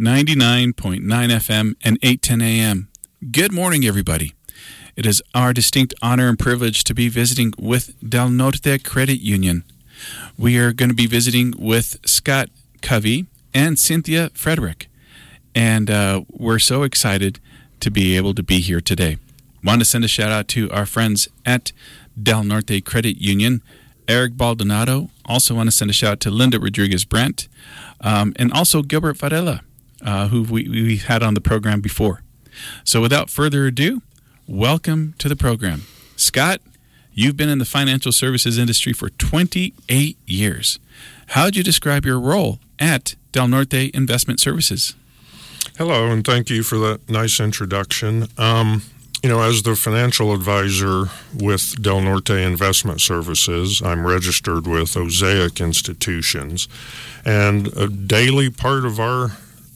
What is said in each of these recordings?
99.9 FM and 810 AM. Good morning, everybody. It is our distinct honor and privilege to be visiting with Del Norte Credit Union. We are going to be visiting with Scott Covey and Cynthia Frederick, and we're so excited to be able to be here today. Want to send a shout out to our friends at Del Norte Credit Union, Eric Baldonado. Also want to send a shout out to Linda Rodriguez-Brent, and also Gilbert Varela, who we had on the program before. So without further ado, welcome to the program. Scott, you've been in the financial services industry for 28 years. How would you describe your role at Del Norte Investment Services? Hello, and thank you for that nice introduction. As the financial advisor with Del Norte Investment Services, I'm registered with Osaic Institutions, and a daily part of our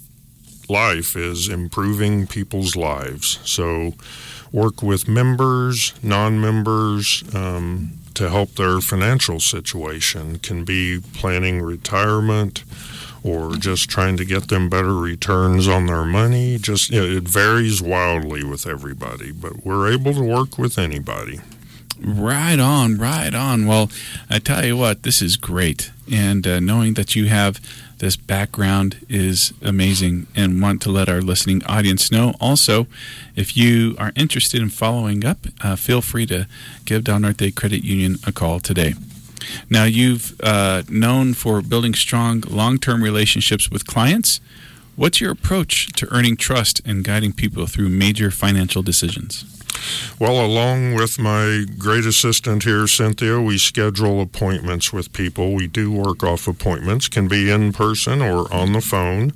life is improving people's lives. So work with members, non-members, to help their financial situation. Can be planning retirement or just trying to get them better returns on their money. It varies wildly with everybody, but we're able to work with anybody. Right on. Well, I tell you what, this is great. And knowing that you have this background is amazing, and want to let our listening audience know. Also, if you are interested in following up, feel free to give Del Norte Credit Union a call today. Now, you've known for building strong long-term relationships with clients. What's your approach to earning trust and guiding people through major financial decisions? Well, along with my great assistant here, Cynthia, we schedule appointments with people. We do work off appointments, can be in person or on the phone.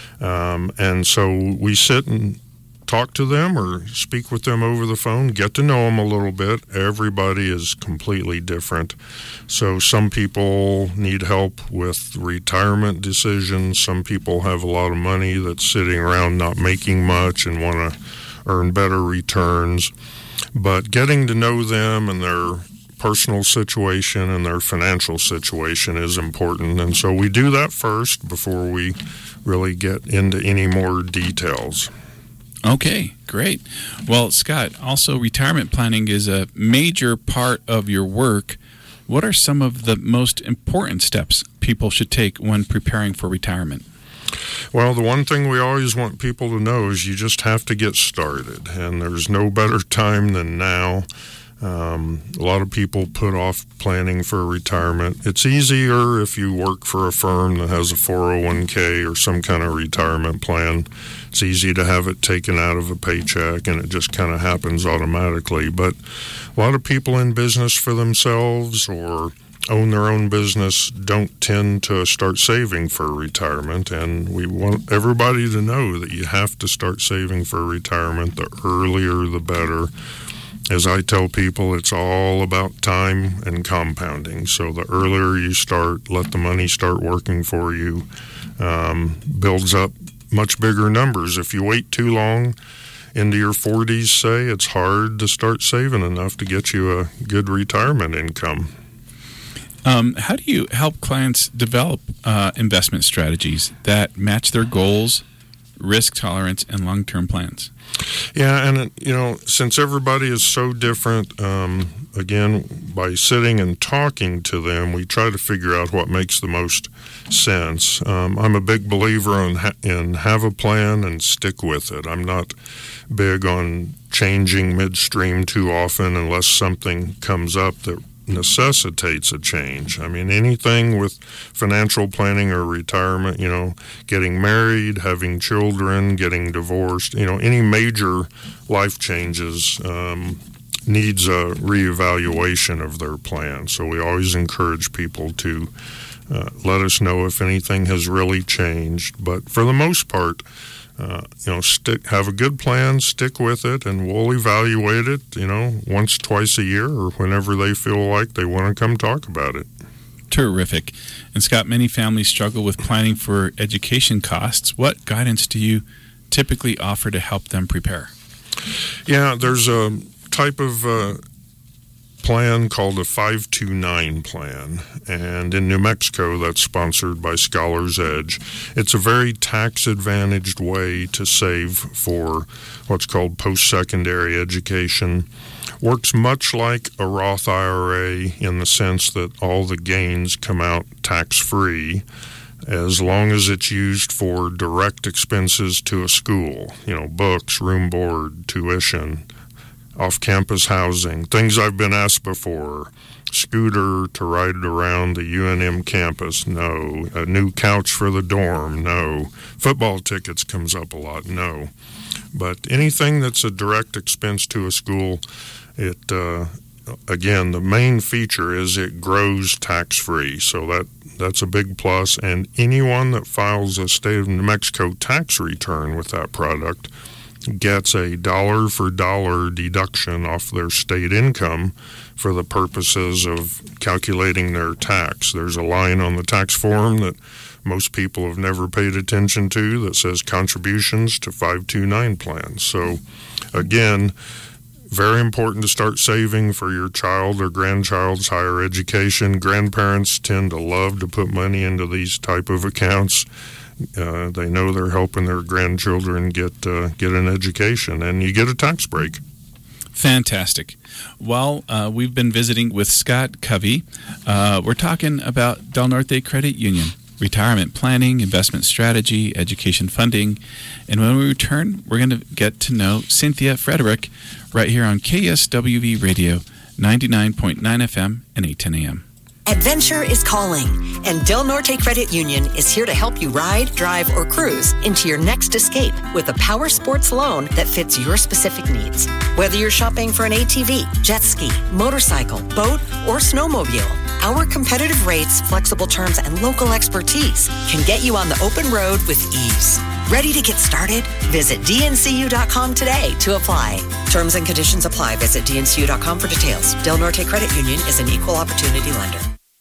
And so we sit and talk to them or speak with them over the phone, get to know them a little bit. Everybody is completely different. So some people need help with retirement decisions. Some people have a lot of money that's sitting around not making much and want to earn better returns. But getting to know them and their personal situation and their financial situation is important. And so we do that first before we really get into any more details. Okay, great. Well, Scott, also retirement planning is a major part of your work. What are some of the most important steps people should take when preparing for retirement? Well, the one thing we always want people to know is you just have to get started, and there's no better time than now. A lot of people put off planning for retirement. It's easier if you work for a firm that has a 401k or some kind of retirement plan. It's easy to have it taken out of a paycheck, and it just kind of happens automatically. But a lot of people in business for themselves or own their own business don't tend to start saving for retirement, and we want everybody to know that you have to start saving for retirement. The earlier the better. As I tell people, it's all about time and compounding. So the earlier you start, let the money start working for you, builds up much bigger numbers. If you wait too long into your 40s, say, it's hard to start saving enough to get you a good retirement income. How do you help clients develop investment strategies that match their goals, risk tolerance, and long-term plans? Yeah, and since everybody is so different, again, by sitting and talking to them, we try to figure out what makes the most sense. I'm a big believer in have a plan and stick with it. I'm not big on changing midstream too often unless something comes up that necessitates a change. I mean, anything with financial planning or retirement, getting married, having children, getting divorced, any major life changes needs a reevaluation of their plan. So we always encourage people to let us know if anything has really changed. But for the most part, have a good plan, stick with it, and we'll evaluate it, once, twice a year, or whenever they feel like they want to come talk about it. Terrific. And Scott, many families struggle with planning for education costs. What guidance do you typically offer to help them prepare? Yeah, there's a type of plan called a 529 plan, and in New Mexico that's sponsored by Scholar's Edge. It's a very tax-advantaged way to save for what's called post-secondary education. Works much like a Roth IRA in the sense that all the gains come out tax-free as long as it's used for direct expenses to a school, books, room board, tuition, off-campus housing, things I've been asked before, scooter to ride around the UNM campus, no. A new couch for the dorm, no. Football tickets comes up a lot, no. But anything that's a direct expense to a school, again, the main feature is it grows tax-free, so that's a big plus. And anyone that files a state of New Mexico tax return with that product gets a dollar-for-dollar deduction off their state income for the purposes of calculating their tax. There's a line on the tax form that most people have never paid attention to that says contributions to 529 plans. So, again, very important to start saving for your child or grandchild's higher education. Grandparents tend to love to put money into these type of accounts. They know they're helping their grandchildren get an education, and you get a tax break. Fantastic. Well, we've been visiting with Scott Covey. We're talking about Del Norte Credit Union, retirement planning, investment strategy, education funding. And when we return, we're going to get to know Cynthia Frederick right here on KSWV Radio, 99.9 FM and 810 AM. Adventure is calling, and Del Norte Credit Union is here to help you ride, drive, or cruise into your next escape with a power sports loan that fits your specific needs. Whether you're shopping for an ATV, jet ski, motorcycle, boat, or snowmobile, our competitive rates, flexible terms, and local expertise can get you on the open road with ease. Ready to get started? Visit dncu.com today to apply. Terms and conditions apply. Visit dncu.com for details. Del Norte Credit Union is an equal opportunity lender.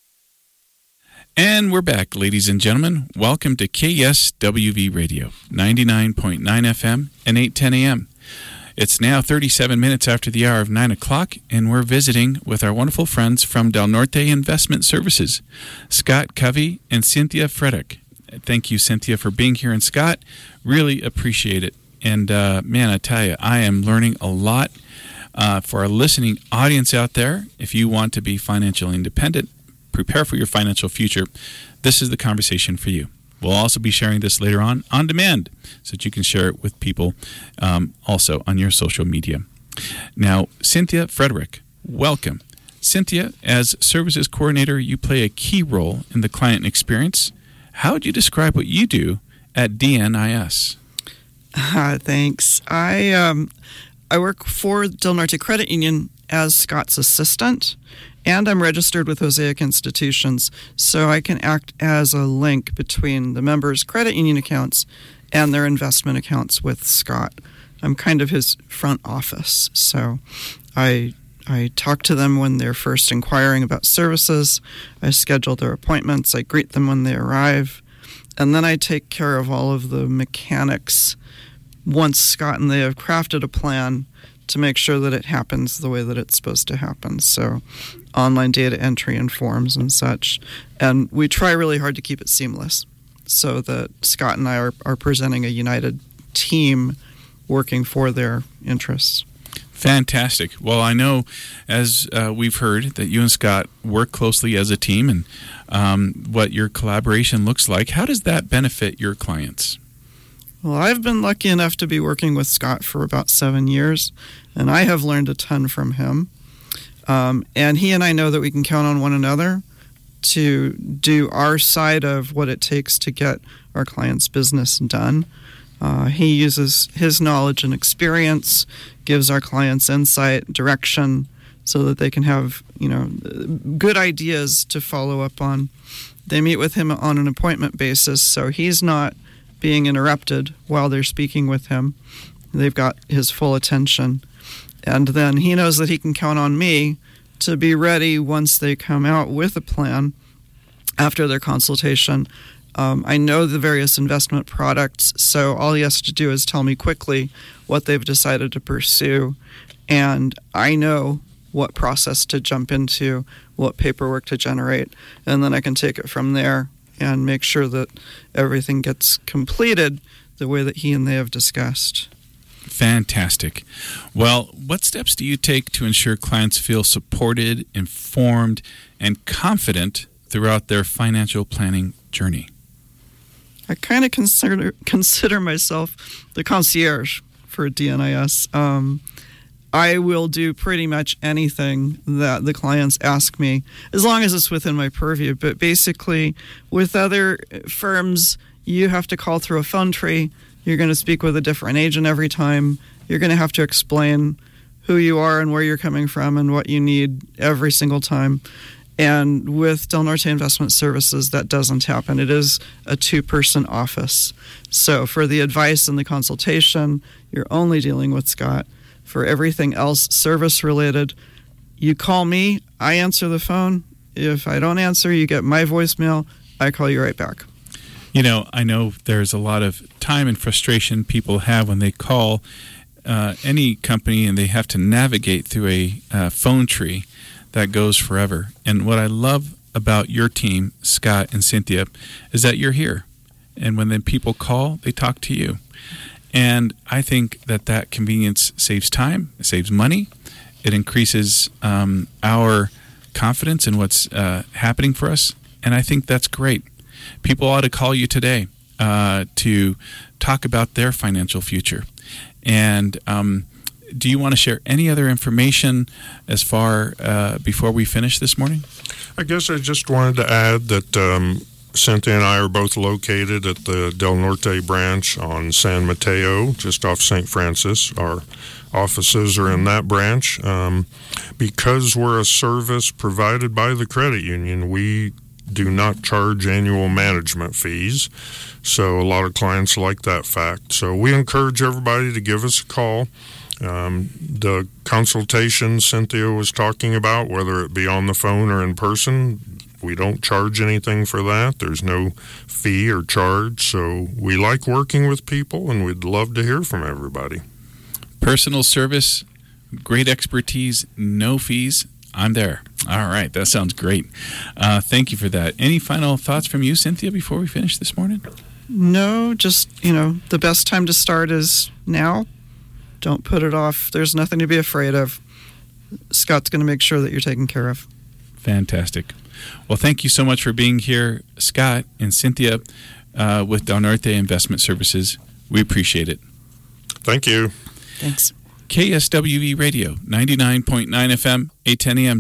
And we're back, ladies and gentlemen. Welcome to KSWV Radio, 99.9 FM and 810 AM. It's now 37 minutes after the hour of 9 o'clock, and we're visiting with our wonderful friends from Del Norte Investment Services, Scott Covey and Cynthia Frederick. Thank you, Cynthia, for being here, and Scott, really appreciate it. And, man, I tell you, I am learning a lot. For our listening audience out there, if you want to be financially independent, prepare for your financial future, this is the conversation for you. We'll also be sharing this later on demand so that you can share it with people also on your social media. Now, Cynthia Frederick, welcome. Cynthia, as Services Coordinator, you play a key role in the client experience. How would you describe what you do at DNIS? Thanks. I work for Del Norte Credit Union as Scott's assistant, and I'm registered with Mosaic Institutions, so I can act as a link between the members' credit union accounts and their investment accounts with Scott. I'm kind of his front office, so I talk to them when they're first inquiring about services, I schedule their appointments, I greet them when they arrive, and then I take care of all of the mechanics once Scott and they have crafted a plan to make sure that it happens the way that it's supposed to happen. So online data entry and forms and such. And we try really hard to keep it seamless so that Scott and I are presenting a united team working for their interests. Fantastic. Well, I know, as we've heard, that you and Scott work closely as a team, and what your collaboration looks like. How does that benefit your clients? Well, I've been lucky enough to be working with Scott for about 7 years, and I have learned a ton from him. And he and I know that we can count on one another to do our side of what it takes to get our client's business done. He uses his knowledge and experience, gives our clients insight, direction, so that they can have, good ideas to follow up on. They meet with him on an appointment basis, so he's not being interrupted while they're speaking with him. They've got his full attention. And then he knows that he can count on me to be ready once they come out with a plan after their consultation. I know the various investment products, so all he has to do is tell me quickly what they've decided to pursue. And I know what process to jump into, what paperwork to generate, and then I can take it from there and make sure that everything gets completed the way that he and they have discussed. Fantastic. Well, what steps do you take to ensure clients feel supported, informed, and confident throughout their financial planning journey? I kind of consider myself the concierge for DNIS. I will do pretty much anything that the clients ask me, as long as it's within my purview. But basically, with other firms, you have to call through a phone tree. You're going to speak with a different agent every time. You're going to have to explain who you are and where you're coming from and what you need every single time. And with Del Norte Investment Services, that doesn't happen. It is a two-person office. So for the advice and the consultation, you're only dealing with Scott. For everything else service-related, you call me, I answer the phone. If I don't answer, you get my voicemail. I call you right back. You know, I know there's a lot of time and frustration people have when they call any company and they have to navigate through a phone tree that goes forever. And what I love about your team, Scott and Cynthia, is that you're here. And when then people call, they talk to you. And I think that convenience saves time, it saves money, it increases our confidence in what's happening for us. And I think that's great. People ought to call you today to talk about their financial future. And do you want to share any other information as far before we finish this morning? I guess I just wanted to add that Cynthia and I are both located at the Del Norte branch on San Mateo, just off St. Francis. Our offices are in that branch. Because we're a service provided by the credit union, we do not charge annual management fees. So a lot of clients like that fact. So we encourage everybody to give us a call. The consultation Cynthia was talking about, whether it be on the phone or in person, we don't charge anything for that. There's no fee or charge. So we like working with people, and we'd love to hear from everybody. Personal service, great expertise, no fees. I'm there. All right. That sounds great. Thank you for that. Any final thoughts from you, Cynthia, before we finish this morning? No, just, the best time to start is now. Don't put it off. There's nothing to be afraid of. Scott's going to make sure that you're taken care of. Fantastic. Well, thank you so much for being here, Scott and Cynthia, with Del Norte Investment Services. We appreciate it. Thank you. Thanks. KSWE Radio, 99.9 FM, 810 AM.